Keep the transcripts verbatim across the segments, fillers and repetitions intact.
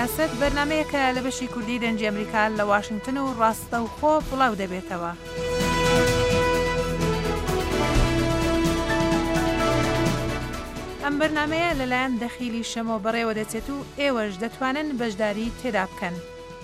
سیاست بەرنامەیەکە لە بەشی کوردی دەنجی ئەمریکا لە واشنگتن و ڕاستە و خۆ بڵاو دەبێتەوە. ئەم بەرنامەیە لەلایەن دەخیلی شەمۆ بەڕێوە دەچێت و ئێوەش دەتوانن بەشداری تێدا بکەن.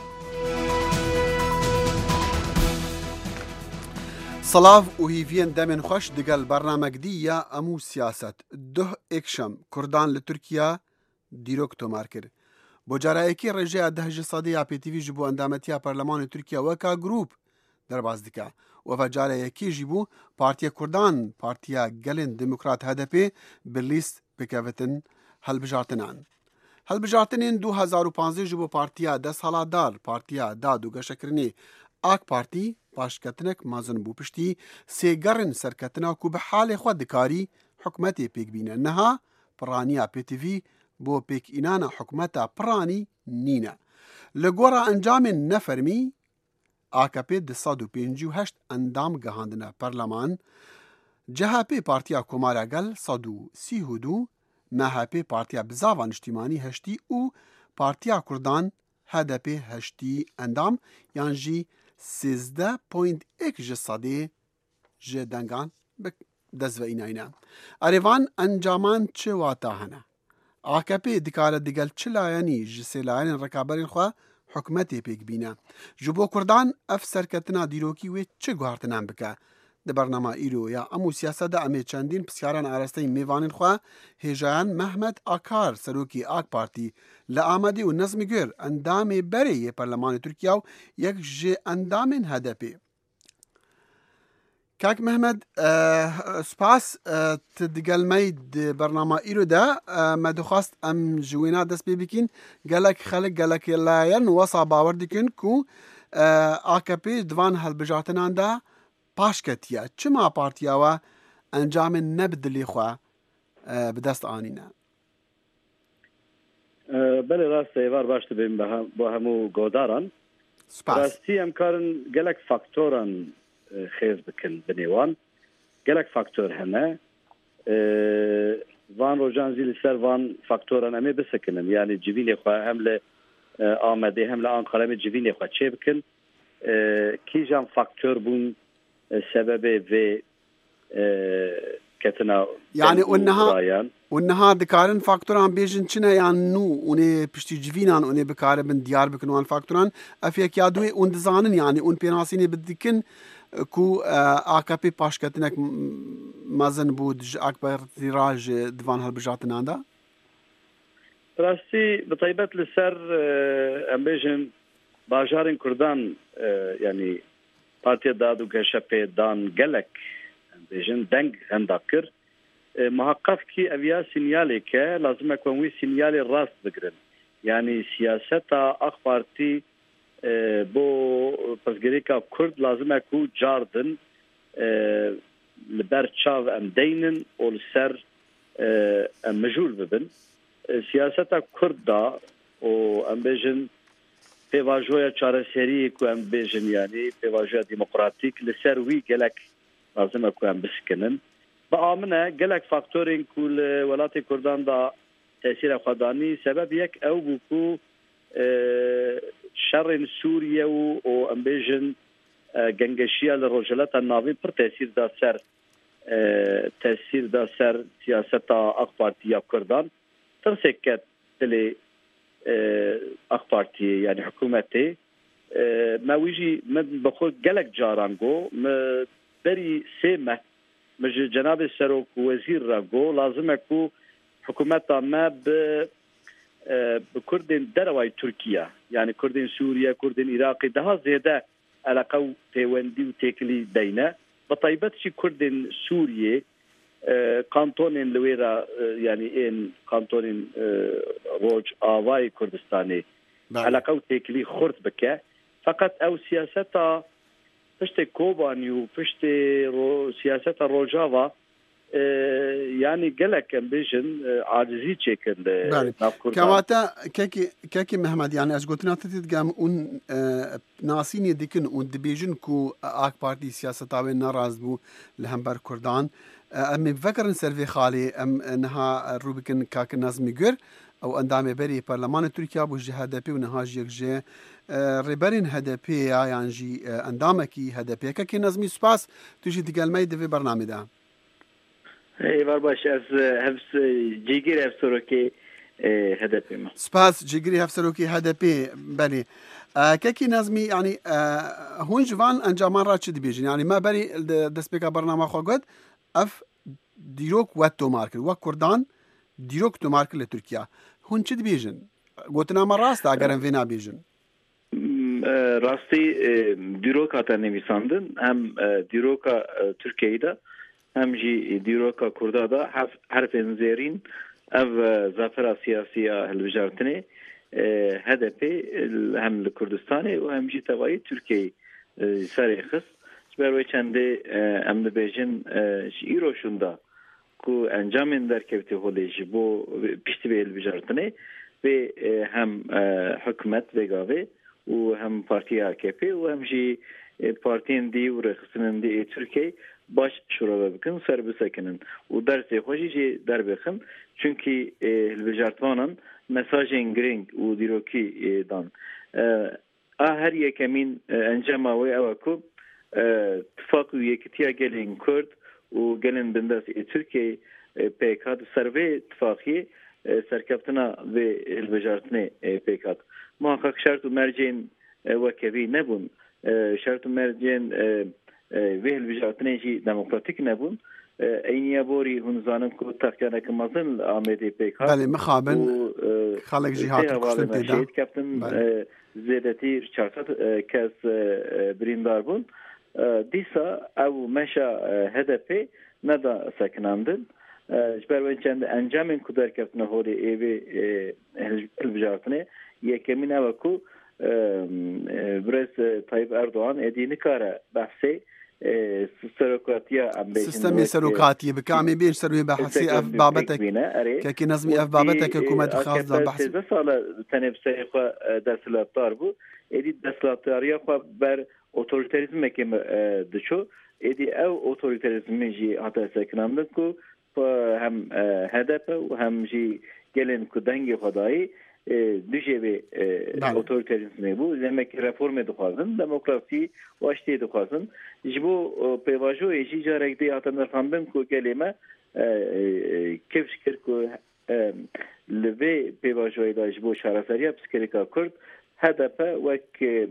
سلااف و هیڤێن دەمێن خۆش دەگەل بەرنامەکدیە ئەموو سیاست دوه ئێکشەم کوردان لە تورکیا دیرۆک تۆمار کرد. بۆ جارایەکی ڕێژەیە دەهژە سەدەی پێتیڤی ji بۆ ئەندامەتیە پەرلەمانی تورکیا وەکا گروپ دەرباز دکە. وەڤە جارایەکیژی بوو پارتیە کوردان پارتیا گەلێن دموکرات هەدەپێ بلیست بکەوتن هەلبژارتنان. هەلبژارتنên دو هەزار و پانزدە ji بۆ پارتیا دەست هەڵاتدار پارتیا داد و گەشەکردنê ئاک پارتی پاشکەتنێک مەزن بوو پشتی سێگەڕن سەرکەتنا ku bi halê xwe dikarî حکومەتê pêkbîne niha piraniya pêtivî بۆ pêkînana حکومەta piranî nîne. Li gora encamên nefermî A K P di sed û pêncî û heşt endam gihandine perleman, C H P partiya Komara Gel sed û sî û du, M H P partiya Bizava Niştimanî heştî û partiya Kurdan H D P heştî endam yan jî sêzdeh point ek ji sedê ji dengan bi dezveînayîne. Erêvan encaman çi wata hene? A K P dikare digel çi layenî ji sê layenên rekaberên xwe حکومەتê pêkbîne. Ji bo Kurdan ev serketina dîrokî wê çi guhartinan bike? Di bernama îro ya emû siyaseta em ê çendîn pirsgiharan arasteyên mêvanên xwe hêjayan Mehmet Akar serokê AK Partî li Amedê û Nezmî Gür endamê berê yê Perlemanê Tirkiya û yek ji endamên H D P. Kak Mehmed spas tu digel me di bernama îro de me dixwast em ji wêna dest pê bikîn gelek xelek gelek layen wesa bawer dikin ku A K P divan helbijartinan de paş ketiye. Çima partiya we encamên ne bi dilê xwe bi dest anîne? Belê rast êvar baş dibin bo hemû godaran. Rastî em karin gelek faktoran xêz bikin bi nêwan. Gelek faktor hene. Van rojan zî li ser van faktoran em ê bisekinin. Yani civînê xwe hem li Amedê hem li Ankara em ê civînê xwe çê bikin. Kîjan faktör bûn sebebê vê ketina yani onneha onneha dikarin faktoran bêjin çi ne yan nû onê piştî civînan onê bikaribin diyar bikin wan faktoran ev yekya duê ûn dizanin yani ûn pênasînê bidikin ku A K P paşketinek mezin bû ji AK Partî ra ji divan hilbijartinan de? Rastî bi taybet li ser em bêjin bajarên Kurdan yani Partiya Dad û Geşepê dan gelek em bêjin deng henda kir. Muhaqqaq kî ev ya sinyalek e lazim e ku wî sinyalê rast bigirin. Yani siyaseta AK Partî بۆ پرسگirêka Kurd lazim e ku cardin li ber çav em deynin û li ser em mijûl bibin. Siyaseta Kurd da û em bêjin pêvajoya çareseriyê ku em bêjin yani pêvajoya demokratîk li ser wî gelek lazim e ku em biskinin. Bi amin e gelek faktorên ku li welatê Kurdan da tesîra xwe danî sebeb yek ew bû ku şerên Sûriye û em bêjin gengeşiya li Rojhilata navê pir tesîr da ser tesîr da ser siyaseta AK Partiya Kurdan. Tirsek ket dilê AK Partiyê yani hikûmetê me wî jî min bi xwe gelek caran got me berî sê meh me ji cenabê serok û wezîr re got lazim e ku hikûmeta me bi bi Kurdên derewayê Tirkiye yani Kurdên Sûriye, Kurdên Iraqê daha zêde eleqa û pêwendî û têkilî deyne. Bi taybet jî Kurdên Sûriye kantonên li wê re yani ên kantonên Roj Avayê Kurdistanê eleqa û têkilî xurt bike. Feqet ew siyaseta piştê Kobanî û piştê siyaseta Rojava yani gelek em bêjin acizî çêkin nav Kurdan. Kewata kekî kekî Mehmed yani ez gotina te digem ûn nasînê dikin û dibêjin ku AK Partî siyaseta wê neraz bû li hember Kurdan. Em ê vekirin ser vê xalê em niha rû bikin Kak Nezmî Gür ئەو ئەندامێ بەری پەرلەمانی تورکیا بوو ژە هەدەپی و نەهاژ یەکژێ ڕێبەرین هەدەپێە یانژی ئەندامێکی هەدەپێکەکی نەزمی سوپاس توژی دیگەلمەی دەوێ بەرنامەدا. ایوار باش از حفظ جیگر افسروکی هدفی ما سپاس جیگری افسروکی هدفی بله کەکی نەزمی ینی هون جوان ئەنجامان ڕا چ دەبێژین ینی ما بەری دەستپێکا بەرنامە خۆگوت ئەف دیرۆک وەت تۆمار کرد وەک کوردان دیرۆک تۆمار کرد لە تورکیا هون چ دەبێژن گوتنامە ڕاستە ئەگەرم vê nabêjin rastî dîrok hate nivîsandin hem dîroka Tirkiyeyê de hem jî dîroka Kurda da herfên zêrîn ev zafera siyasî ya hilbijartinê H D P hem li Kurdistanê û hem jî tevayî Tirkiyeyê serê xist ji ber wê çendê em dibêjin ji îro şûnda ku encamên derkevtî holê ji bo piştî vê hilbijartinê vê hem hikûmet vêgavê û hem partiya A K P û hem jî partiyên dî û rêxistinên dî ê Tirkiyeyê baş şurava bikin ser bisekinin û dersê xwe jî jê derbixin çünkî hilbijartvanan mesajên girîng û dîrokî dan a her yekemîn encama wê ew e ku tifaq û yekîtiya gelên Kurd û gelên bindest ê Tirkiyeyê pêk hat ser vê tifaqiyê serkeftina vê hilbijartinê pêk hat muhakkak şert û mercên wekevî nebûn şert û mercên vê hilbijartinê jî demokratîk nebûn eyniya borî hûn zanin ku teqyaneke mezin li Amêdê pêk hat belê mixabin xelek jî hatin kuştin têda keftin zêdetî çar sed kes birîndar bûn dîsa ew meşa H D P neda sekinandin ji ber wê çend encamên ku derkeftina holê êvê hilbijartinê yekemîn ew e ku Birêz Tayyip Erdoğan êdî nikare behsê serokatiya em bêjin sistemê serokatiyê bike em ê bên ser wê behsê ev babetek kekî nezmî ev babetek hikûmet dixwaz da behs sêzdeh sala tenê bi serê xwe desthilatdar bû êdî desthilatdariya xwe ber otoriterîzmekê diçû êdî ew otoriterîzmê jî hate sekinandin ku hem H D P û hem jî gelên ku dengê xwe dayî dijê vê otoriterîzmê bû demekî reformê dixwazin demokrasî û aştiyê dixwazin ji bo pêvajoyê jî carek dê hate nirxandin ku gelê me kevş kir ku li vê pêvajoyê da ji bo şareseriya psikêrika Kurd H D P wek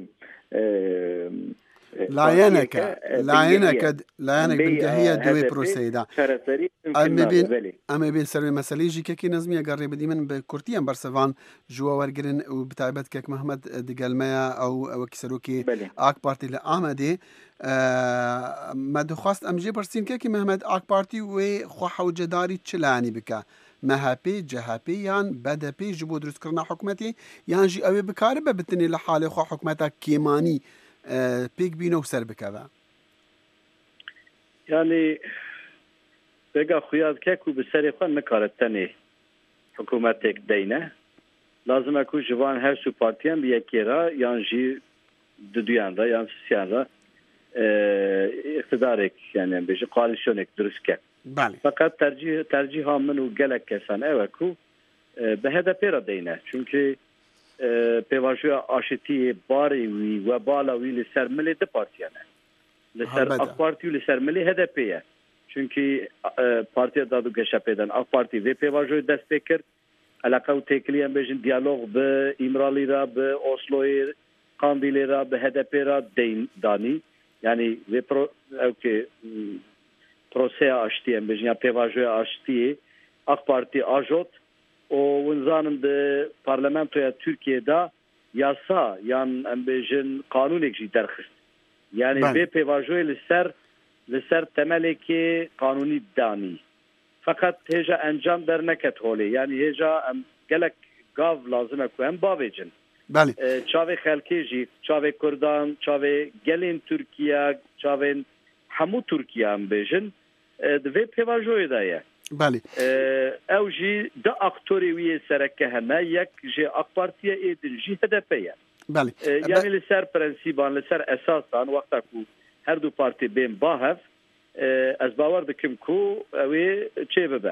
لاینەکە لاینەکە لاینێک بنگەهەیە دوێ پرۆسەیەدا ئەمێ بێن سەروێ مەسەلەیژی کەکی نەزمیە گەڕێ بدی من بە کورتیان بەرسەوان ژووە وەرگرن و بتایبەت کەک محەممەد دیگەلمەیە ئەو ئەوەکی سەرۆکی ئاک پارتی لە ئامەدێ مەدەخواست ئەمژێ پرسین کەکی محەممەد ئاک پارتی وێ خۆ حەوجەداری چ لایانی بکە مەهاپی جەهاپی یان بەدەپی ji بۆ دروستکردنا حکوومەتی یان ژی ئەوێ بکارە بە بتنێ لە حاڵێ خۆ حکوومەتە کێمانی پێک بینە و سەر بکەوە یعنی بێگا خویادکەک و بسەری خۆ نکارێت تەنێ حکوومەتێک دەینە لازمە ku ji van her su partiyan bi yekê re yan jî di duyan re yan sisiyan re iktidarek yani em bêjin koalîsyonek durust ke feqet tercih tercîha min û gelek kesan ew e ku bi H D P re deyne çünkü pêvajoya aşitiyê barê wî we bala wî li ser milê di partiyan e li ser AK Parti û li ser milê H D P ye çünkü Partiya Dad û Geşepêdan AK Parti vê pêvajoyê dest pê kir eleqa û têkilî em bêjin diyalog bi İmralî re bi Osloyê Qandîlê re bi H D P re danî yani vê evkê proseya aşitiyê em bêjin ya pêvajoya aşitiyê AK Parti ajot o winzanin di parlamentoya Türkiye'de yasa yan em bêjin kanûnek jî derxist yani vê pêvajoyê li ser li ser temelekê kanûnî danî fakat hêja encam derneket holê yani hêja em gelek gav lazim e ku em bavêjin çavê xelkê jî çavê Kurdan çavê gelên Tirkiye çavên hemû Tirkiye em bêjin di vê pêvajoyê de ye ew jî di aktorê wî yê sereke hene yek ji AK Partiye êdin jî H D P ye yani li ser prensîban li ser esasan wexta ku her du partî bên bahev ez bawer dikim ku ew ê çê bibe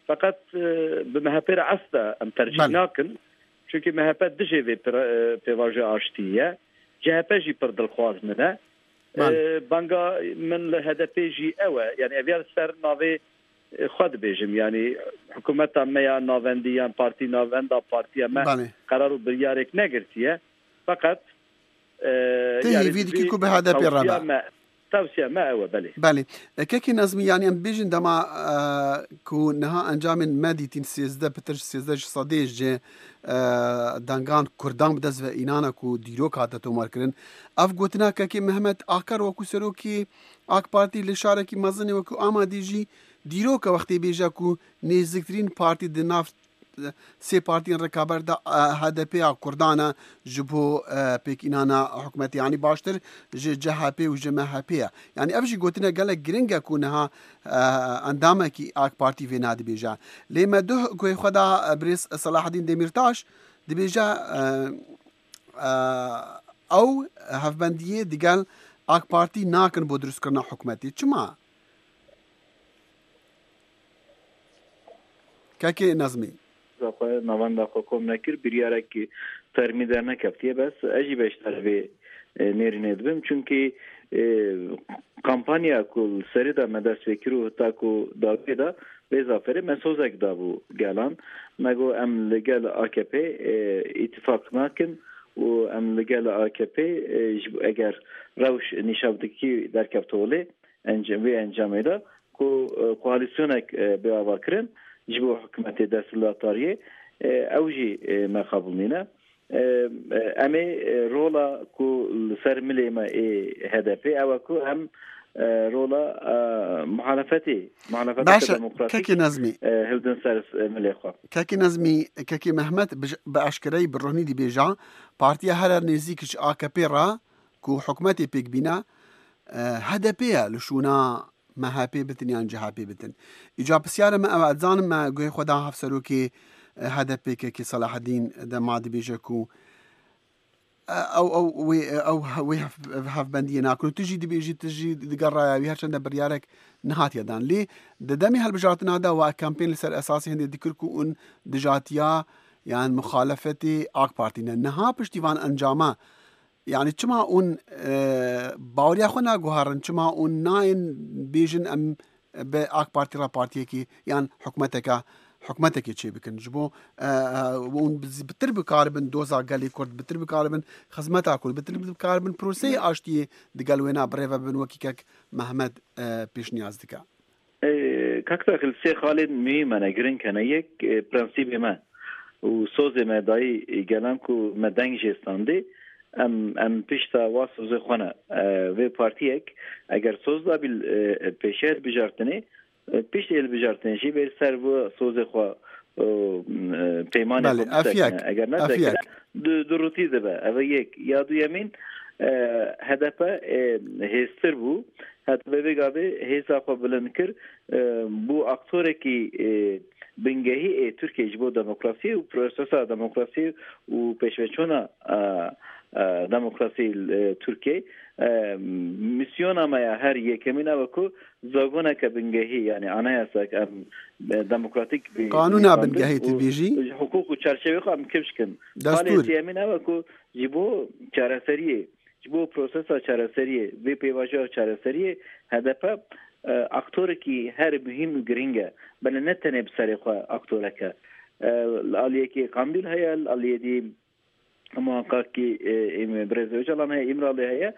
فقط بمهپر عستا ام ترجیح ناکن چونکه مهپر دجه وی پیواجه آشتیه جهپه جی پر دلخواز منه بانگا من لهدفه جی اوه یعنی اویار سر ناوی خود بیجم یعنی حکومت ما یا ناوندیان پارتی ناوندا پارتی ما قرارو بریارک نگرتیه فقط تهي فيديو كو بهذا بالرابع توسيع ما هو بله بله كيكي نظمي يعني ام بيجن دما آه كو نها انجام مادي تين سيزده بتر سيزده صديج جي آه دانغان كردان بدز و اینانا كو ديروك هاتا تو ماركرن اف گوتنا كيكي محمد آكر وكو سروكي آك بارتي لشاركي مزني وكو آمادي جي ديروك وقتي بيجا كو نزدكترين بارتي دي نافت سي بارتين ركابر دا هدفي كردانا جبو بيك إنانا حكومتي يعني باشتر جها بي وجماها بي يعني أفجي قلتنا قالك جرينجا كونها اندامه كي آك بارتي في نادي بيجا لما ده كوي خدا بريس صلاح الدين ديميرتاش دي بيجا أو هفبندية دي قال آك بارتي ناكن بودرس كرنا حكومتي چما كاكي نظمي زاخواه نوانده خو کم نکر بریاره که ترمی در نکفتیه بس اجی بیشتر به نیرینه دبیم چونکه کمپانیا کل سری دا مدرس وکرو تا کو داوی دا به زافره مسوزک دا بو گلان مگو ام لگل آکپ اتفاق ناکن و ام لگل آکپ اگر روش نشابدکی در کفتوله انجام و انجامه دا کو کوالیسیونک به آوا کرن جبو حكومة دستلاتارية أوجي ما قبلنا أمي رولا كو سر مليما هدفي أو كو هم رولا محالفتي محالفتي الديمقراطية كاكي نظمي هلدن سرس مليخوا كاكي نظمي كاكي محمد بأشكري بالرهني دي بيجا بارتيا هلا نزيكش آكابي را كو حكومتي بيك بينا هدفيها لشونا ما هابي بتن يعني جهابي بتن إجابة سيارة ما أوعد زانم ما قوي خدا هفسرو كي هذا بيك كي صلاح الدين دا مادي بيجاكو أو أو وي أو وي هف بندية ناكل تجي دي بيجي تجي دي قرايا ويها شندا بريارك نهات يدان ليه دامي هالبجارتنا هذا وكامبين لسر أساسي هندي ذكركو أن دجاتيا يعني مخالفتي آك بارتينا نها بشتيفان أنجاما يعني چما اون باوریا خو نه گوهرن چما اون ناین بیژن ام به آک پارتی را پارتی کی يعني حکومتک حکومتک چی بکن جبو اون بتر بکاربن دوزا گلی کرد بتر بکاربن خدمت اكل بتر بکاربن پروسی آشتی دگل وینا بریو بن وکیک محمد پیش نیاز دکا کاکتا خلصی خالد می من گرین کنه یک پرنسیب ما و سوز ما دای گلام کو مدنگ جستانده ام ام پیشتا واسوز خونه و پارتیک اگر سوز دا بیل پیشر بجارتنی پیش ال بجارتنی جی بر سر و سوز خو پیمان اگر نه اگر دروتی ده به او یک یادو یمین هدفه هستر بو هدفه بگابه هسا خو بلندکر بو اکتوره کی بنگهی ترکیه جبو دموکراسی و پروسسا دموکراسی و پیشوچونا دموکراسی ترکیه میسیون ما هر یکمینا وکو زاگونه که بنگهی یعنی آنایسا که دموکراتیک قانون بنگهی تبیجی حقوق و چرچوی خواهم کمش کن دستور یمینا وکو جبو چرسریه جبو پروسسا چرسریه وی پیواجه چرسریه هدفه اکتور کی هر مهم گرینگه بل نتنه بسری خواه اکتوره که الیه که قاندیل هیا الیه دی محقق کی برزوی جلان هیا امرالی هیا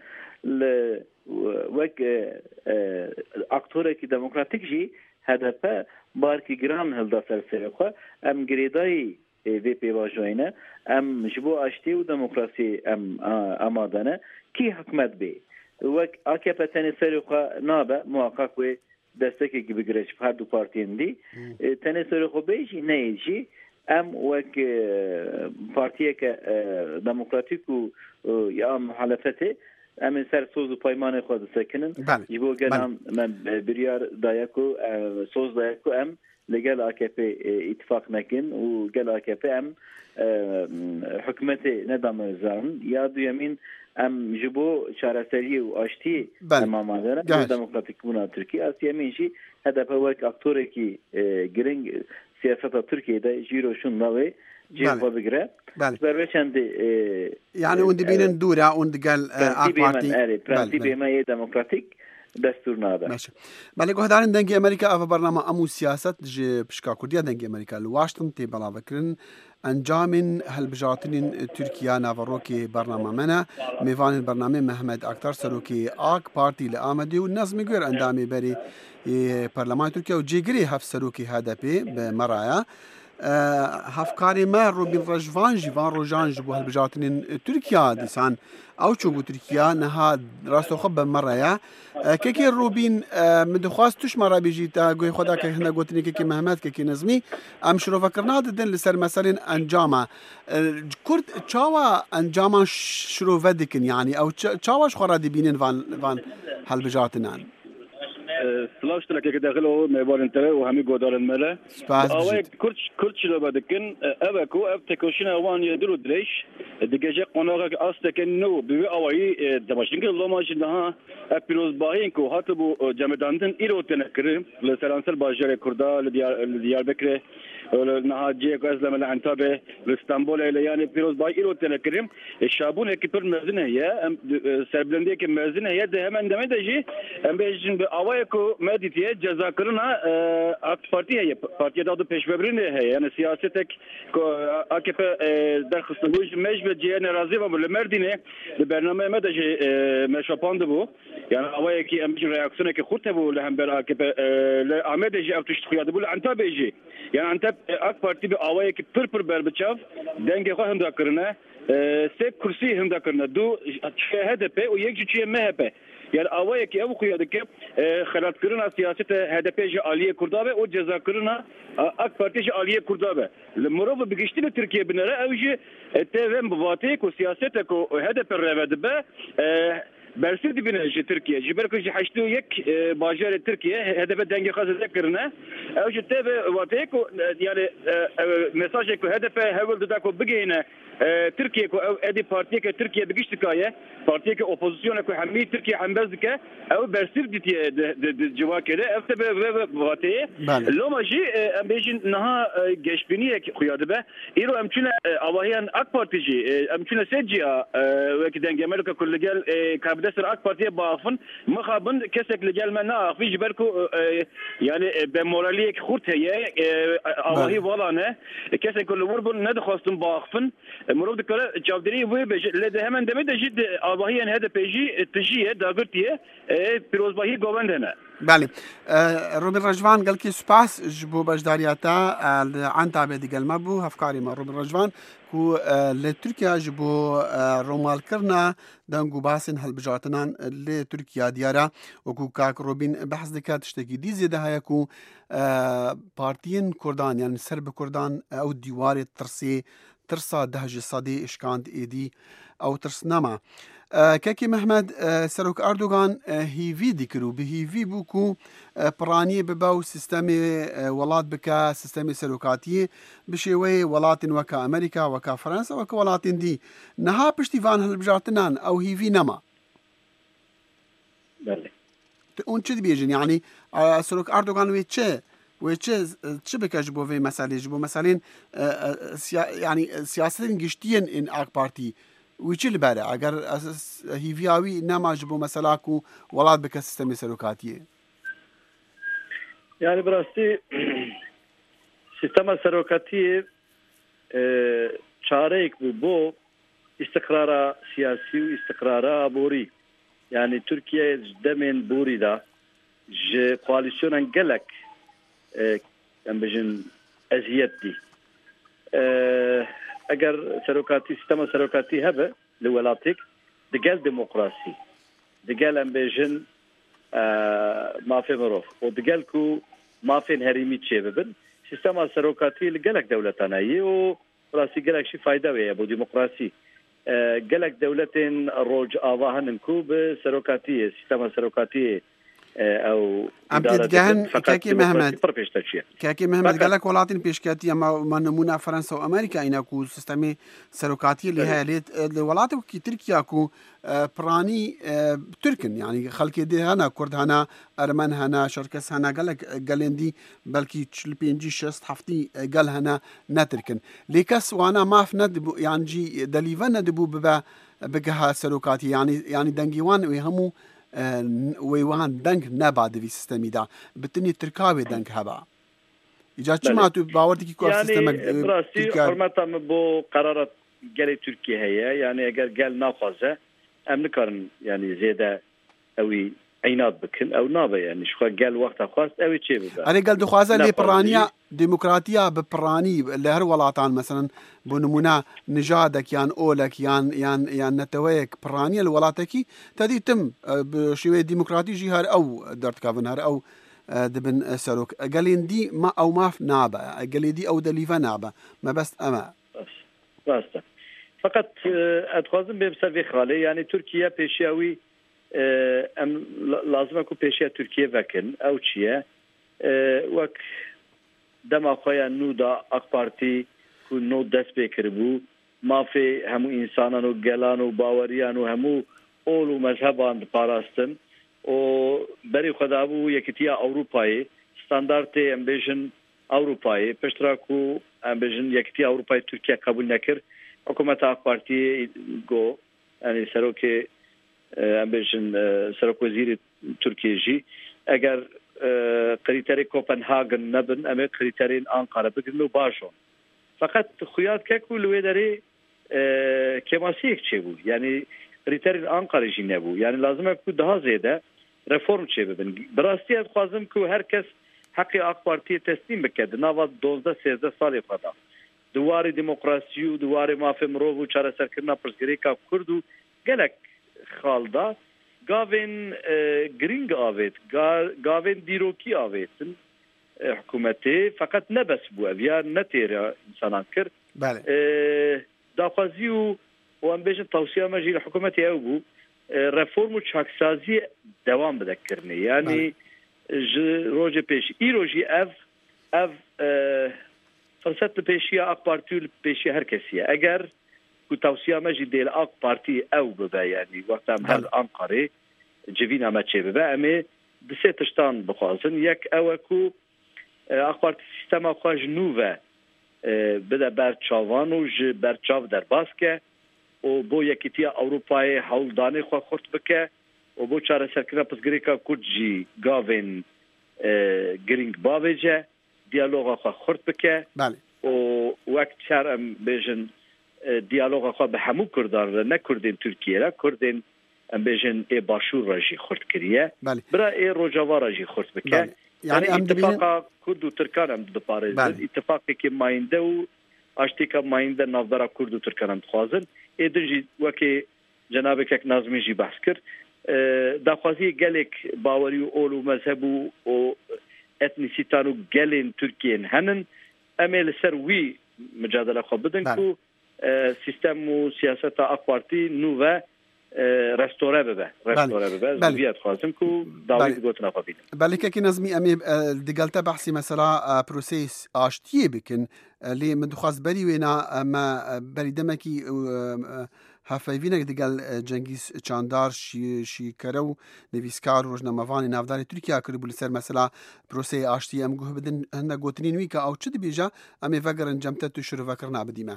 وک اکتوره کی دموکراتیک جی هدفه بارکی گران هلدا سر سری خواه ام گریدای وی پیواجوینه ام جبو اشتی و دموکراسی ام آمادانه کی حکمت بی وک آکپ تنی سری خواه نابه محقق و دستکی بگیرش هر دو پارتین دی تنی سری خواه بیشی نیجی ام وک پارتیه که دموکراتیک و یا محالفته ام سر سوز و پایمان خود سکنن جبو گلم من بریار دایکو سوز دایکو ام لگل آکپ اتفاق نکن و گل آکپ ام حکمت ندام زن یا دو یمین ام جبو شارستری و آشتی بله. امام داره دموکراتیک بونا ترکیه آسیا منشی هدف وک اکتوری کی گرینگ سیاست ترکیه ده جیروشون نوی جيرفا بقرا بله چند يعني وند بينن دورا وند قال اك بارتي برانسيبي ما هي ديمقراطيك دستور نادا ماشي بالك هدارن دنگي امريكا اف برنامج امو سياست ج بشكا كرديا دنگي امريكا لواشنطن تي بلا بكرن انجام هالبجاتين تركيا نافروكي برنامج منا ميفان البرنامج محمد اكتر سروكي اك بارتي لامدي والناس ميغير اندامي بري برلمان تركيا وجيغري هف سروكي هذا بي بمرايا هفکاری ما روبین رجوان جیوان روجان جبو هالبجاتنين تركيا ديسان او چوبو تركيا نها راستو خب مرة كيكي روبين مدخواست توش مرة بيجي تا قوي خدا كي هنا قوتني كيكي محمد كيكي نظمي ام شروع فكرنا دن لسر مثلا انجاما كرد چاوا انجاما شروع ودكن يعني او چاواش خورا دي بينين فان فان هالبجاتنان سلاش تلك داخله ميبال انتره وهمي قدر الملا اوه كرتش كرتش لو بدكن ابكو اب تكوشنا وان يدلو دريش دجاجه قناغك استكن نو بي اوي دمشق لو ماش انها ابيروز باينكو هاتبو جمداندن ايرو تنكر لسلانسل باجر كردا لديار بكر نها جيك اسلام العنتابه لاسطنبول يعني بيروز باي ايرو تنكرم الشابون هيك مزنه هي سربلنديك مزنه هي ده من دمدجي ام بيجن باوي کو مدیتیه جزا کرنا اک پارتی ہے پارتی دادو پیشبرین ہے یعنی سیاستک کو اکپ درخواست بوج مجبر جیان راضی و مردینه به برنامه مدج مشاپاند بو یعنی اوای کی ام ریاکسیون کی خودت بو لهم بر اکپ احمد جی اف تشتخیاد بو انت بیجی یعنی انت اک پارتی به اوای کی پر پر بر بچاف دنگ خو هم دا کرنا سه کرسی هم دا کرنا دو هدف و یک چیه مهبه يعني اوایه که او خیاده که خلات کرنا سیاست هدف جه عالیه کردابه و جزا کرنا اک پارتی جه عالیه کردابه لمروف بگشتی به ترکیه بنره اوجه تیم بواتی کو سیاست کو هدف رواد به برسید بینه ترکیه جبر که حشتو یک باجر ترکیه هدف دنگ خاص ذکرنا اوجه تیم بواتی کو يعني مساج کو هدف هول ددا کو بگینه تركيا كو ادي بارتي كو تركيا بقيش تكايه بارتي كو اوبوزيسيون كو حمي تركيا عم بزكه او برسيف دي جوا كده افتب بغاتي لو ما جي ام بيجي نها جشبينيه قياده به ايرو امكن اواهيان اك بارتي جي امكن سجيا وكدن جمالك كل قال كابدسر اك بارتي بافن مخابن كسك لجال منا في جبركو يعني بموراليك خرت هي اواهي والله كسك كل وربن ندخلتم بافن مرود كلا جابدري و لده همن دمه دجد آباهی هذا بيجي تجيه داغرتيه پیروز باهی گوند هنا بله روبن رجوان قال كي سباس جبو بجدارياتا عن تابع دي قال مبو هفكاري ما روبن رجوان كو لتركيا جبو رومال كرنا دانگو باسن هالبجاتنان لتركيا ديارا وكو كاك روبن بحث دكا تشتكي دي زيادة هيكو بارتين كردان يعني سرب كردان او ديواري ترسي ترسا دهج صدي اشكاند ايدي او ترسنما كاكي محمد سروك اردوغان هي في ديكرو به في بوكو براني بباو سيستمي ولات بكا سيستمي سروكاتي بشيوي ولات وكا امريكا وكا فرنسا وكا ولات دي نها بشتيفان هالبجاتنان او هي في نما بله اون چه بيجن يعني سروك اردوغان ويتشه وچه چه بکش بو وی مسئله جبو مثلا يعني سیاستن گشتین این اک پارتی وچه لبره اگر هیویاوی نما جبو مثلا کو ولاد بک سیستم سروکاتیه يعني براستی سیستم سروکاتی چارەیەک بوو بۆ استقرارا سیاسی و استقرارا بوری يعني تركيا دمن بوريدا ج كواليسيون گلک ام بجن ازيتي اگر سروكاتي سيستم سروكاتي هبه لولاتك دقال ديمقراسي دقال ام بجن ما في مروف ودقالكو ما في هريمي تشيبن سيستم سروكاتي لقالك دولتنا يو راسي قالك شي فايده ويا ابو ديمقراسي قالك دولتين روج اواهن نكوب سروكاتي سيستم سروكاتي او ام تدگهن کاکی محمد کاکی محمد گلک ولاتین پیشکاتی اما من نمونه فرانسا و امریکا اینا کو سیستمی سروکاتی اللي هي ليت الولايات كي تركيا كو براني تركن يعني خلك دي هنا كرد هنا ارمن هنا شركس هنا قالك قالندي بلكي تشلبينجي شست حفتي قال هنا نتركن ليكس وانا ما فند يعني جي دليفنا دبو ببا بقها سروكاتي يعني يعني دنجيوان ويهمو ويوان دنگ نبعد في سيستمي دا بتني تركاوي دنگ هبا إجا چما تو باورتي كي كور سيستمك يعني براسي حرمتا بو قرارات قال تركيا هي يعني اگر قال ناخذه ام نكرن يعني زياده اوي عينات بكن او نابه يعني شو قال وقت خاص اوي تشي بدا انا قال دخوازه اللي برانيا ديمقراطيه ببراني اللي هر ولاتان مثلا بنمونا نجادك يان اولك يان يان يان نتويك برانيا الولاتكي تدي تم بشويه ديمقراطي جهر او درت كافن هر او دبن سروك قال دي ما او ما نابه قال دي او دليفه نابه ما بس اما بس فقط اتخازم بسبب خاله يعني تركيا بيشاوي ام لازم اكو بيشيا تركيا وكن او چيه وك دما خويا نودا اك بارتي كو نو دس بكربو ما في همو انسانانو گلانو باوريانو همو اولو مذهبان باراستن او بري خدابو يكتيا اوروباي ستاندارت امبيشن اوروباي پشتراكو امبيشن يكتيا اوروباي تركيا قبول نكر حكومت اك بارتي جو يعني سروكي امبيشن سروك وزير تركيا جي اگر كريتيري كوبنهاغن نبن ام كريتيري انقره بگنو باشون فقط خيات ككو لويدري كماسيك تشبو يعني كريتيري انقره جي نبو يعني لازم يكون ده زياده ريفورم تشبن براستي خوازم كو هر کس حقي اك بارتي تسليم بكد نوا دوزده سيزده سال فدا دواري ديمقراسي و دواري مافي مرو و چاره سرکرنا پرسگريكا كردو گلك خالدا گاوین گرینگ آوید گاوین دیروکی آویدن حکومتی فقط نبس بو اویا نتیره انسانان کرد بله داخوازی و و ام بیشن توصیه مجی حکومتی او بو رفورم و چاکسازی دوام بده کرنه یعنی روز پیش ای روزی اف اف فرصت پیشی اق پارتی پیشی هر کسیه اگر توصيه ماجي ديال اك بارتي او ببا يعني وقت هل انقره جبينا ما تشي ببا امي دسيتشتان بخازن يك اوكو اك بارتي سيستم خواج نوفا بدا برچاوان و ج برچاو در باسكه و بو يكتيا اوروباي حولداني خو خرط بكه و بو چاره سرکنا پسگریکا کوجي گاوین گرینگ باوجه دیالوگ خو خرط بكه بله و وقت شرم بيجن دیالوگ خو به همو کردان نه کردین ترکیه را کردین ام بیژن ای باشور راجی خورد کریه برا ای روجاوا راجی خورد بکه یعنی اتفاق کرد و ترکان هم دپاره اتفاقی که ماینده و اشتی که ماینده نافبرا کرد و ترکان هم دخوازن ای دنجی وکی جناب که نازمی جی بحث کرد دخوازی گلک باوری و اولو مذهب و اتنیسیتان و گلین ترکیه هنن امیل سر وی مجادله خو بدن کو سیستم و سیاست اق پارتی نو رستوره ببه رستوره ببه زویت خواستم که داوید گوتنا خواهید بله که نظمی امی دگلتا بحثی مثلا پروسیس آشتیه بکن لی من دخواست بری وینا ما بری دمکی هفایوینک دگل جنگیز چاندار شی شی کرو نویسکار روزنامه‌وانی نافداری ترکیه کرد بولی سر مثلا پروسه آشتی ام گوه بدن هنده گوتنین وی که او چه بیجا امی وگرن جمته تو شروع وکرنا بدیمه.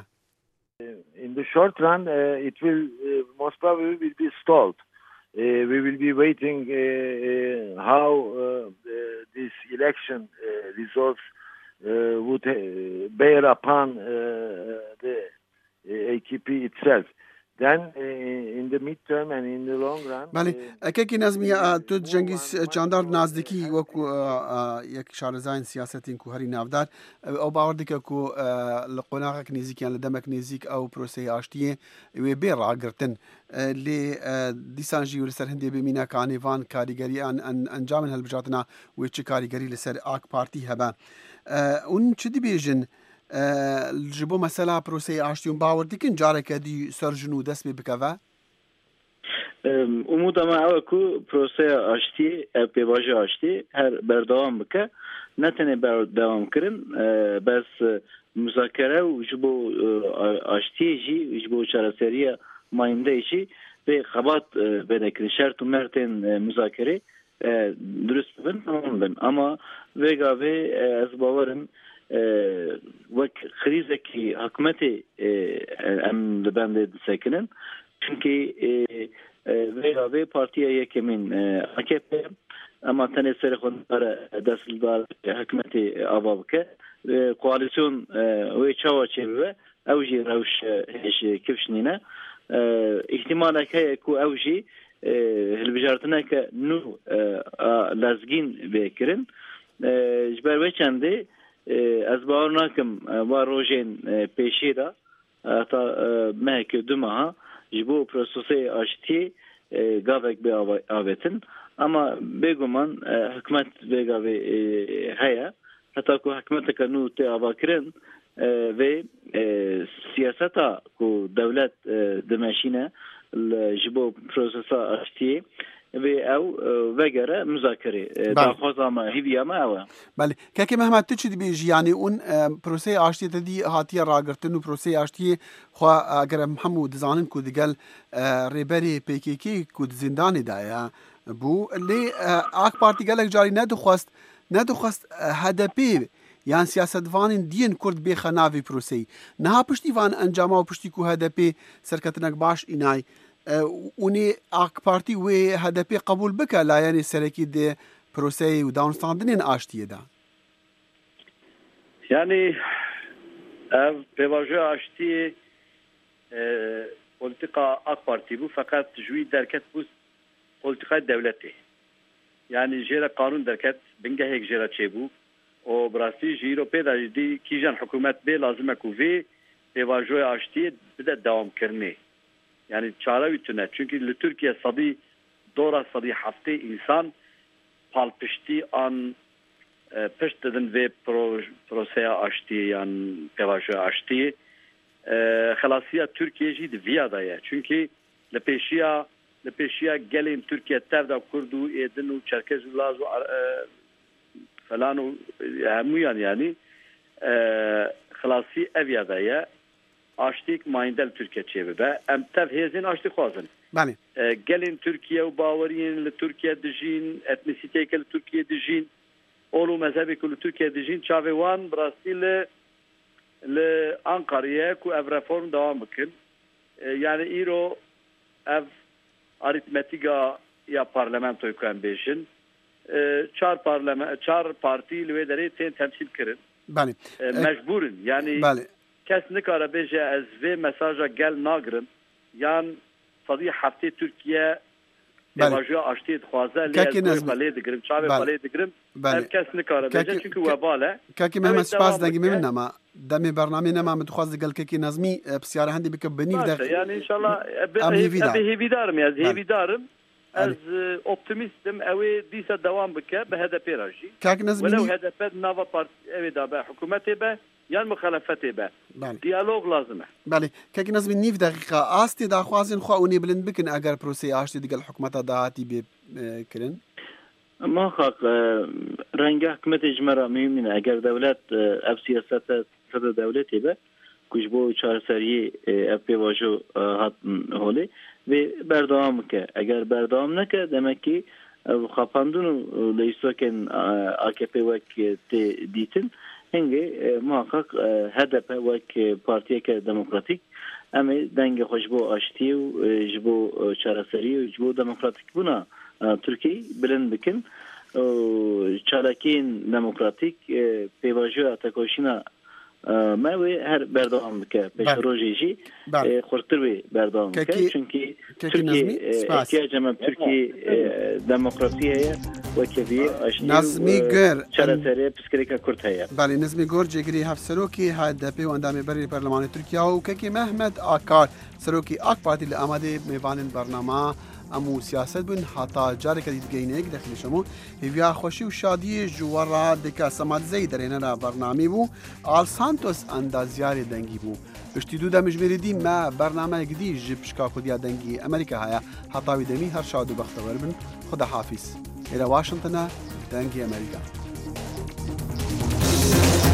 In the short run, uh, it will uh, most probably will be stalled. Uh, we will be waiting uh, uh, how uh, uh, this election uh, results uh, would uh, bear upon uh, the uh, A K P itself. Then uh, in the midterm and in the long run. بله اکی نظمی تو جنگیز چاندار نزدیکی وکو یک شارزاین سیاستین کو هری نافدار او باوردی که کو لقناق نزیکیان لدمک نزیک او پروسه آشتیه و بیر راگرتن لی دیسانجی و لسر هندی بمینا کانیوان کاریگری ان انجام هالبجاتنا و چه کاریگری لسر آک پارتی هبا اون چه دی بیجن الجبو مثلا پروسه آشتیون باور دیکن جاره که دی سرجنو دست بکوه؟ امود ما او کو پروسه آشتی پیواژه آشتی هر بردوام بکه نتنه بردوام کرن بس مذاکره و جبو آشتی جی جبو چارەسەریە ماینده جی به خبات بده کرن شرط و مرتن مذاکره درست بن تمام بن اما وگا و از باورم وک خریزه کی حکومتی ام دبنده سکنن çünkü وگا و partiye yekemin A K P ama tane seri konulara desildar hükümeti avabke koalisyon ve çava çevre evji ravş heş kifşnine ihtimal ki ku evji hilbijartına ki nu lazgin bekirin jber ve çende az bağırnakim var rojen peşida ta mehke dumaha jibo prosesi açtı gavek be avetin ama beguman hükümet vega ve haya hatta ku hükümet kanu te avakirin ve siyaseta ku devlet demeşine jibo prosesi açtı ve ev vegere müzakere daxwaza ma hiviya ma ew بله کاکی محمد تو چی بیجی یعنی اون پروسه آشتی تدی هاتیه راگرتن و پروسه آشتی خو اگر محمود زانن کو دگل ریبری پیکیکی کو زندان دایا بو لی اک پارتی گلک جاری ندخواست ندخواست هدپی یان سیاست وان دین کرد به خناوی پروسه نه پشتی وان انجام و پشتی کو هدپی سرکتنک باش اینای اونی اک پارتی و هدپی قبول بکه لا یعنی سرکی ده پروسه و دانستاندنین آشتیه دا yani ev pevaja aştı politika AK Parti bu fakat jüy derket bu politika devleti yani jera kanun derket bingehek jera çebu o brasi jiro pedajdi kijan hükümet be lazım ku ve pevaja aştı bir de devam kerne yani çare ütüne çünkü Türkiye sadi dora sadi hafte insan palpişti an pişt dedin ve proseye açtı yani pevaja açtı xalasiya Türkiye jid viyadaya çünkü lepeşiya lepeşiya gelin Türkiye tevda kurdu edin u Çerkez u Laz falan u hamuyan yani xalasi eviyadaya açtık mayindel Türkiye çevbe em tev hezin açtı xwazın بله gelin Türkiye u baweriyin li Türkiye dijin etnisite ke li Türkiye dijin olu mezhebi ku li Türkiye dijin çave wan brasile li Ankara'ya ku ev reform devam bikin yani îro ev aritmetika ya parlamentoyu ku em bêjin çar parlament çar parti li wê derê tên temsil kirin بله mecburin yani بله kes nikare bêje ez vê mesaja gel nagirin yan صديق حفتي تركيا بواجه اشتي خوازه لي خلي دغرم شابه خلي دغرم الكاس نكاره بجا çünkü وباله كاكي مهما سباس دغي منا ما دمي برنامجنا ما متخواز قال كاكي نظمي بسياره عندي بكبني دغ يعني ان شاء الله ابي هيفي دارم يا هيفي دارم از اوبتيميستم اوي ديسا دوام بك بهدف راجي كاك نظمي ولو هدف نافا بارت اوي دا حكومتي به یان مخالفتی به دیالوگ لازمه بله که نظم نیف دقیقه آستی دا خوازن خو اونی بلند بکن اگر پروسه آشتی دیگه حکومت دهاتی بکرن ما خاق رنگ حکومت اجمرا مهمینه اگر دولت اف سیاست صد دولتی به کش بو چارسری اف پیواجو هات هولی و بردام که اگر بردام نکه demek ki خاپاندون لیستوکن A K P وک دیتن هنگی محقق هدف وک پارتیه که دموکراتیک اما دنگ خوش بو آشتی و جبو چارسری و جبو دموکراتیک بونا ترکیه بلند بکن چالکین دموکراتیک پیواجو اتکوشینا ما وی هر بردام بکه پیش روژیجی خورتر وی بردام بکه چونکی ترکیه احتیاج ما ترکیه دموکراسیه و کبی آشتی نظمی گر چارەسەری پسکریکا کورد هەیە بله نظمی گر جگری هفت سروکی هدپی و اندامی بری پارلمان ترکیه و که محمد آکار سروکی آک پارتی لآماده میوانن برنامه امو سیاست بون حتا جاری کدید گینه یک داخل شما هیویا خوشی و شادی جوارا دکا سمات زی درینه را برنامه بو آل سانتوس اندازیار دنگی بو اشتیدو دا مجمری دی ما برنامه گدی جب شکا خودیا دنگی امریکا هیا هەتاوی دەمی هەر شاد و بەختەوەر بن. خدا حافیز. ئێرە واشنگتنە دەنگی ئەمریکا.